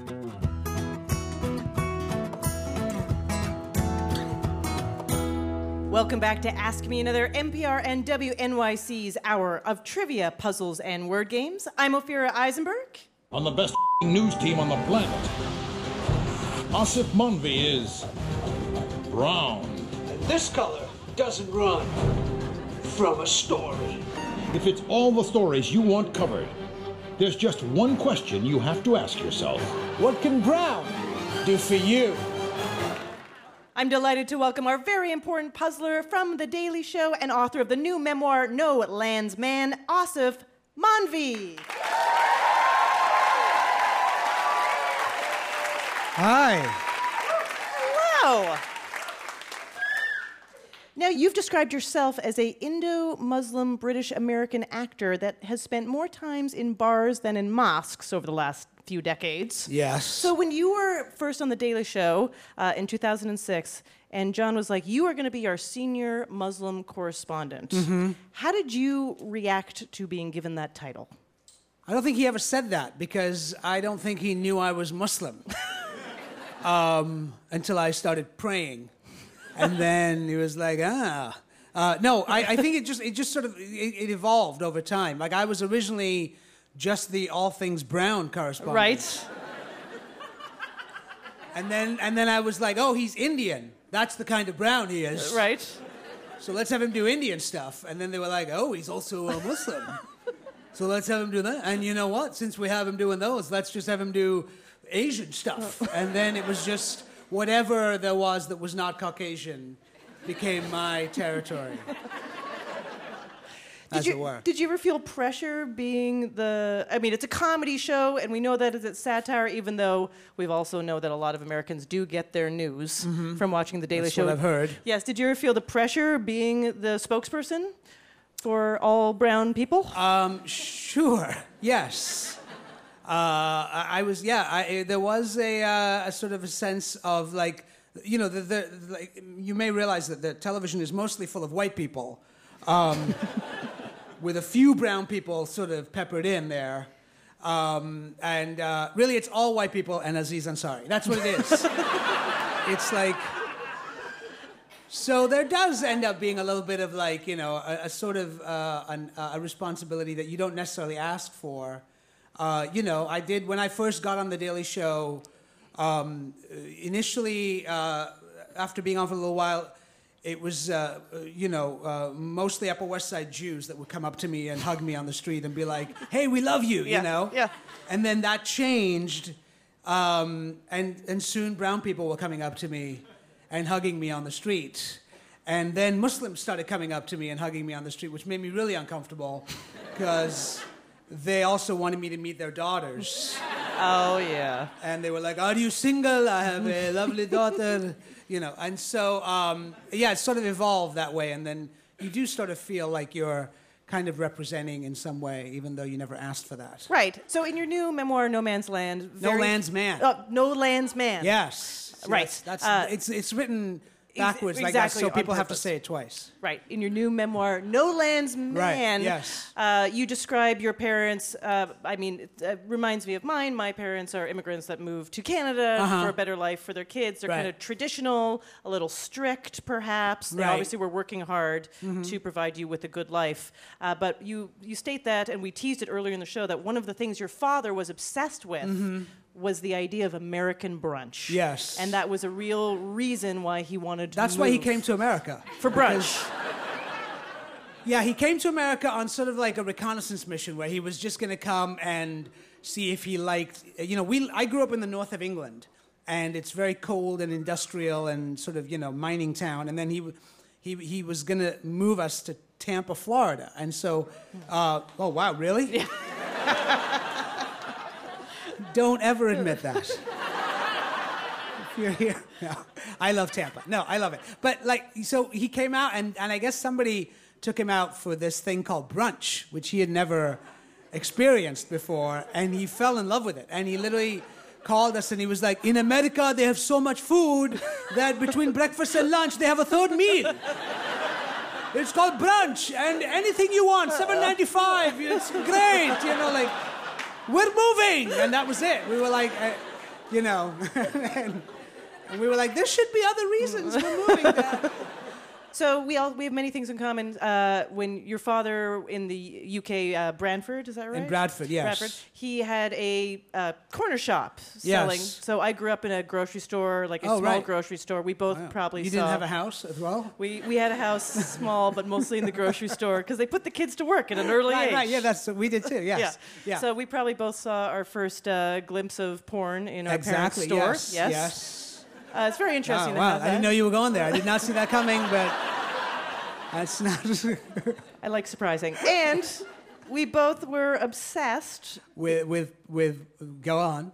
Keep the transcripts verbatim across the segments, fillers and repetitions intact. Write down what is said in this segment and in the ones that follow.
Welcome back to Ask Me Another, N P R and W N Y C's hour of trivia, puzzles, and word games. I'm Ophira Eisenberg. On the best news team on the planet, Asif Manvi is brown. This color doesn't run from a story. If it's all the stories you want covered, there's just one question you have to ask yourself. What can brown do for you? I'm delighted to welcome our very important puzzler from The Daily Show and author of the new memoir, No Land's Man, Asif Manvi. Hi. Hello. Now, you've described yourself as a Indo-Muslim British-American actor that has spent more times in bars than in mosques over the last few decades. Yes. So when you were first on The Daily Show uh, in two thousand six, and John was like, you are going to be our senior Muslim correspondent, mm-hmm. How did you react to being given that title? I don't think he ever said that because I don't think he knew I was Muslim um, until I started praying. And then he was like, ah. Uh, no, I, I think it just it just sort of, it, it evolved over time. Like I was originally just the all things brown correspondent. Right. And then and then I was like, oh, he's Indian. That's the kind of brown he is. Right. So let's have him do Indian stuff. And then they were like, oh, he's also a Muslim. So let's have him do that. And you know what? Since we have him doing those, let's just have him do Asian stuff. And then it was just whatever there was that was not Caucasian became my territory. As Did you, it were. did you ever feel pressure being the... I mean, it's a comedy show, and we know that it's satire, even though we also know that a lot of Americans do get their news mm-hmm. from watching The Daily That's Show. what I've heard. Yes, did you ever feel the pressure being the spokesperson for all brown people? Um, sure, yes. Uh, I, I was, yeah, I, there was a, uh, a sort of a sense of, like, you know, the, the, like, you may realize that the television is mostly full of white people. Um, with a few brown people sort of peppered in there. Um, and uh, really, it's all white people and Aziz Ansari. That's what it is. It's like... So there does end up being a little bit of, like, you know, a, a sort of uh, an, uh, a responsibility that you don't necessarily ask for. Uh, you know, I did, when I first got on The Daily Show, um, initially, uh, after being on for a little while, it was, uh, you know, uh, mostly Upper West Side Jews that would come up to me and hug me on the street and be like, hey, we love you, yeah, you know? Yeah. And then that changed, um, and, and soon brown people were coming up to me and hugging me on the street. And then Muslims started coming up to me and hugging me on the street, which made me really uncomfortable because they also wanted me to meet their daughters. Oh, yeah. And they were like, are you single? I have a lovely daughter. You know, and so, um, yeah, it sort of evolved that way. And then you do sort of feel like you're kind of representing in some way, even though you never asked for that. Right. So in your new memoir, No Man's Land... Very, No Land's Man. Uh, No Land's Man. Yes. Right. Yes, that's, uh, it's, it's written backwards ex- like that, exactly so people on have to purpose. say it twice. Right. In your new memoir, No Land's Man, Right, yes. uh, you describe your parents, uh, I mean, it uh, reminds me of mine. My parents are immigrants that moved to Canada Uh-huh. for a better life for their kids. They're Right. kind of traditional, a little strict, perhaps. They Right. obviously were working hard mm-hmm. to provide you with a good life. Uh, but you, you state that, and we teased it earlier in the show, that one of the things your father was obsessed with mm-hmm. was the idea of American brunch. Yes. And that was a real reason why he wanted to That's move. why he came to America. For brunch. Yeah, he came to America on sort of like a reconnaissance mission where he was just going to come and see if he liked... You know, we. I grew up in the north of England, and it's very cold and industrial and sort of, you know, mining town. And then he he, he was going to move us to Tampa, Florida. And so... Uh, oh, wow, really? Yeah. Don't ever admit that. If you're here... No, I love Tampa. No, I love it. But, like, so he came out, and, and I guess somebody... took him out for this thing called brunch, which he had never experienced before, and he fell in love with it. And he literally called us and he was like, in America, they have so much food that between breakfast and lunch, they have a third meal. It's called brunch, and anything you want, seven ninety-five, it's great, you know, like, we're moving. And that was it. We were like, uh, you know. and, and we were like, there should be other reasons for moving that. So we all we have many things in common. Uh, when your father in the U K, uh, Brantford, is that right? In Bradford, yes. Bradford. He had a uh, corner shop selling. Yes. So I grew up in a grocery store, like a Oh, small right. grocery store. We both Wow. probably You saw. didn't have a house as well? We we had a house small, but mostly in the grocery store because they put the kids to work at an early Right, age. right, yeah, that's we did too. Yes, Yeah. yeah. So we probably both saw our first uh, glimpse of porn in our exactly. parents' store. Yes, Yes. yes. Uh, it's very interesting Oh, to wow, have I didn't that. know you were going there. I did not see that coming, but that's not. I like surprising. And we both were obsessed. with with with go on.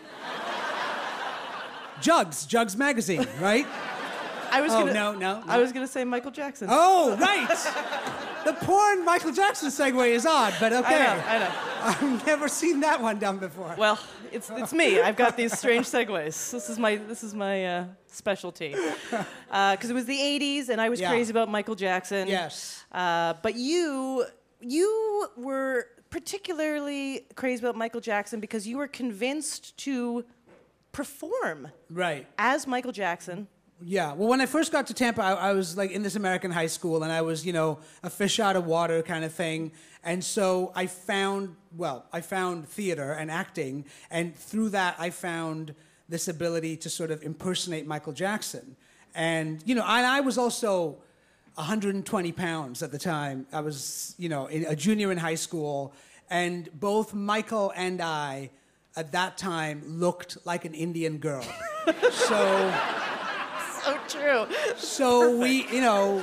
Jugs, Jugs magazine, right? I was Oh, gonna, no, no, I no. was going to say Michael Jackson. Oh, right. The porn Michael Jackson segue is odd, but okay. I know, I know. I've never seen that one done before. Well, it's it's me. I've got these strange segues. This is my this is my uh, specialty. Because it was the eighties, and I was Yeah. crazy about Michael Jackson. Yes. Uh, but you you were particularly crazy about Michael Jackson because you were convinced to perform Right. as Michael Jackson. Yeah. Well, when I first got to Tampa, I, I was like in this American high school, and I was, you know, a fish out of water kind of thing. And so I found, well, I found theater and acting, and through that, I found this ability to sort of impersonate Michael Jackson. And, you know, and I was also one hundred twenty pounds at the time. I was, you know, in- a junior in high school, and both Michael and I, at that time, looked like an Indian girl. so... So true. So we, you know,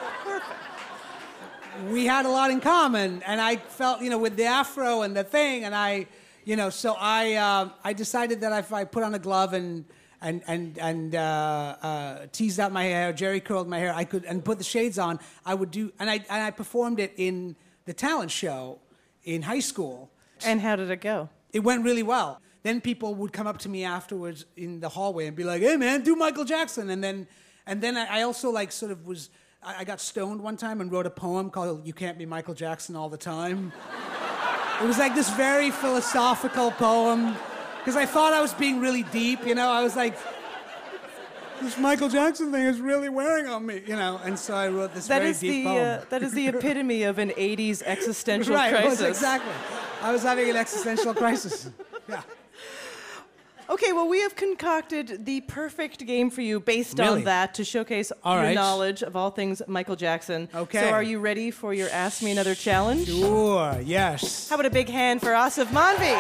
we had a lot in common, and I felt, you know, with the afro and the thing, and I, you know, so I, uh, I decided that if I put on a glove and and and and uh, uh, teased out my hair, Jerry curled my hair, I could, and put the shades on, I would do, and I and I performed it in the talent show in high school. And how did it go? It went really well. Then people would come up to me afterwards in the hallway and be like, "Hey, man, do Michael Jackson." And then, and then I I also like sort of was, I I got stoned one time and wrote a poem called "You Can't Be Michael Jackson All the Time." It was like this very philosophical poem because I thought I was being really deep. You know, I was like, this Michael Jackson thing is really wearing on me. You know, and so I wrote this That very is deep the poem. uh, that is the epitome of an eighties existential right, it was crisis. exactly. I was having an existential crisis. Yeah. Okay, well, we have concocted the perfect game for you based Really? on that to showcase All your right. knowledge of all things Michael Jackson. Okay. So are you ready for your Ask Me Another challenge? Sure. Yes. How about a big hand for Asif Manvi?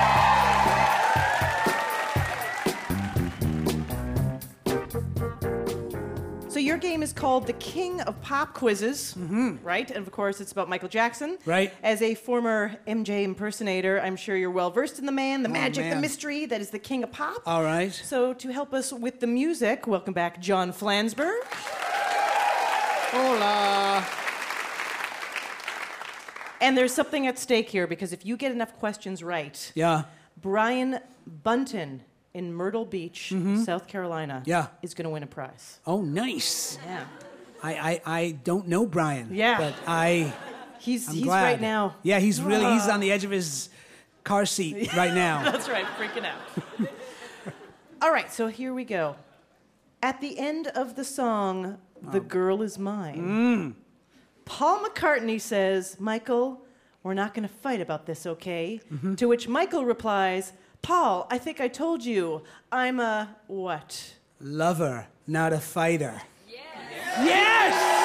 So your game is called the King of Pop Quizzes, right? And of course, it's about Michael Jackson. Right. As a former M J impersonator, I'm sure you're well versed in the man, the Oh, magic, the man. mystery that is the King of Pop. All right. So to help us with the music, welcome back John Flansburgh. Hola. And there's something at stake here because if you get enough questions right, Yeah. Brian Bunton in Myrtle Beach, South Carolina, Yeah. is going to win a prize. Oh, nice. Yeah. I, I, I don't know Brian. Yeah. But I, He's I'm he's glad. right now. Yeah, he's really, he's on the edge of his car seat right now. That's right, freaking out. All right, so here we go. At the end of the song, The Girl Is Mine, Paul McCartney says, Michael, we're not going to fight about this, okay? To which Michael replies, Paul, I think I told you, I'm a what? Lover, not a fighter. Yes! Yes!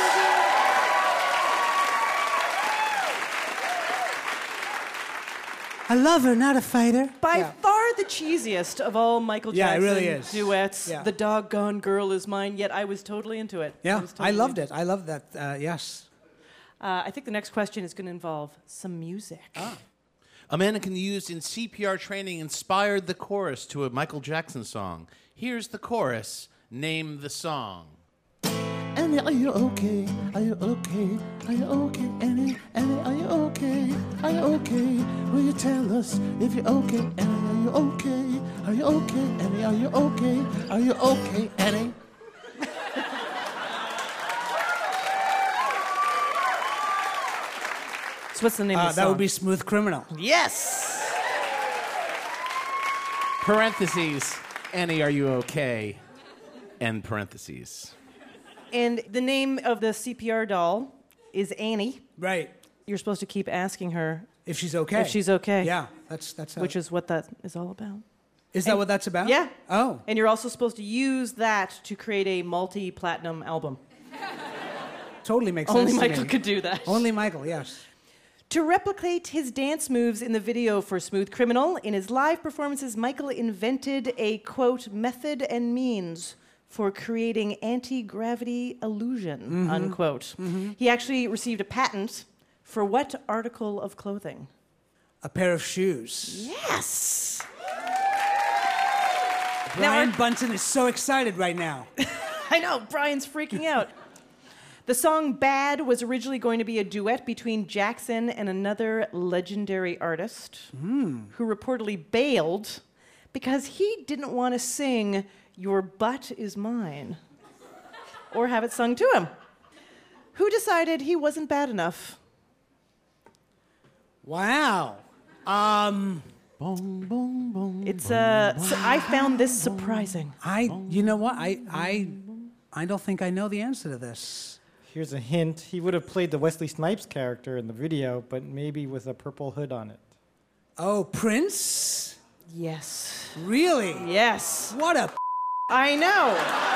A lover, not a fighter. By Yeah. far the cheesiest of all Michael Yeah, it Jackson really is. duets. Yeah. The doggone girl is mine, yet I was totally into it. Yeah, was I totally loved into it. I loved that. Uh, yes. Uh, I think the next question is going to involve some music. A mannequin used in C P R training inspired the chorus to a Michael Jackson song. Here's the chorus. Name the song. Annie, are you okay? Are you okay? Are you okay? Annie, Annie, are you okay? Are you okay? Will you tell us if you're okay? Annie, are you okay? Are you okay? Annie, are you okay? Are you okay, Annie? So what's the name Uh, of the that song? would be Smooth Criminal. Yes! Parentheses. Annie, are you okay? End parentheses. And the name of the C P R doll is Annie. Right. You're supposed to keep asking her If she's okay. if she's okay. Yeah, that's that's how Which is what that is all about. Is that what that's about? Yeah. Oh. And you're also supposed to use that to create a multi-platinum album. Totally makes Only sense to Michael me. could do that. Only Michael, yes. To replicate his dance moves in the video for Smooth Criminal, in his live performances, Michael invented a, quote, method and means for creating anti-gravity illusion, Mm-hmm. unquote. Mm-hmm. He actually received a patent for what article of clothing? A pair of shoes. Yes! Brian our- Bunton is so excited right now. I know, Brian's freaking out. The song Bad was originally going to be a duet between Jackson and another legendary artist Mm. who reportedly bailed because he didn't want to sing Your Butt Is Mine or have it sung to him. Who decided he wasn't bad enough? Wow. Um, Boom, boom, boom. It's uh, so I found this surprising. I, you know what? I, I, I don't think I know the answer to this. Here's a hint. He would have played the Wesley Snipes character in the video, but maybe with a purple hood on it. Oh, Prince? Yes. Really? Yes. What a. I know.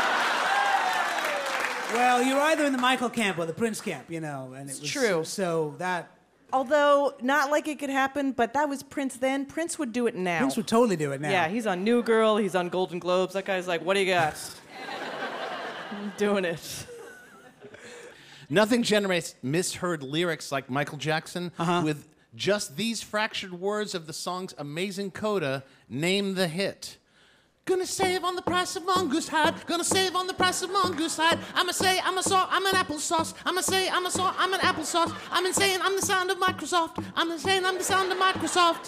Well, you're either in the Michael camp or the Prince camp, you know, and it It's was true. So that Although, not like it could happen, but that was Prince then. Prince would do it now. Prince would totally do it now. Yeah, he's on New Girl, he's on Golden Globes. That guy's like, what do you got? I'm doing it. Nothing generates misheard lyrics like Michael Jackson with just these fractured words of the song's amazing coda, Name the Hit. Gonna save on the price of mongoose hide. Gonna save on the price of mongoose hide. I'ma say I'm a saw, I'm an applesauce. I'ma say I'm a saw, I'm an applesauce. I'm insane, I'm the sound of Microsoft. I'm insane, I'm the sound of Microsoft.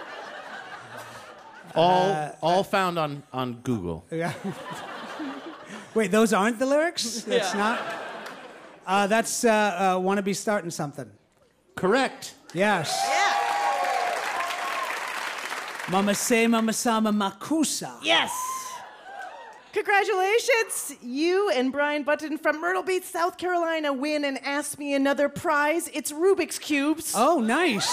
All, Uh, all found on, on Google. Yeah. Wait, those aren't the lyrics? That's Yeah. not? Uh, that's uh, uh, Wanna Be Starting Something. Correct. Yes. Mama say, mama sama makusa. Yes! Congratulations! You and Brian Button from Myrtle Beach, South Carolina win and Ask Me Another prize. It's Rubik's Cubes. Oh, nice.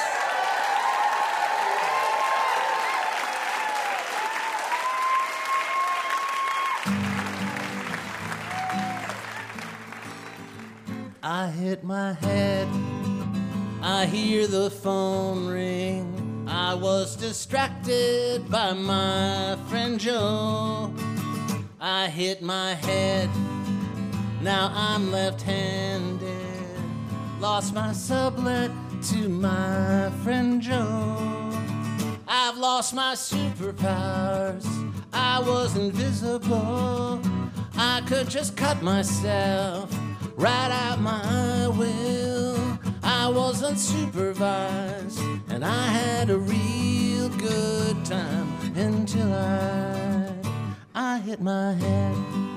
I hit my head. I hear the phone ring. I was distracted by my friend Joe. I hit my head. Now I'm left-handed. Lost my sublet to my friend Joe. I've lost my superpowers. I was invisible. I could just cut myself right out my will. I wasn't supervised, and I had a real good time until I, I hit my head.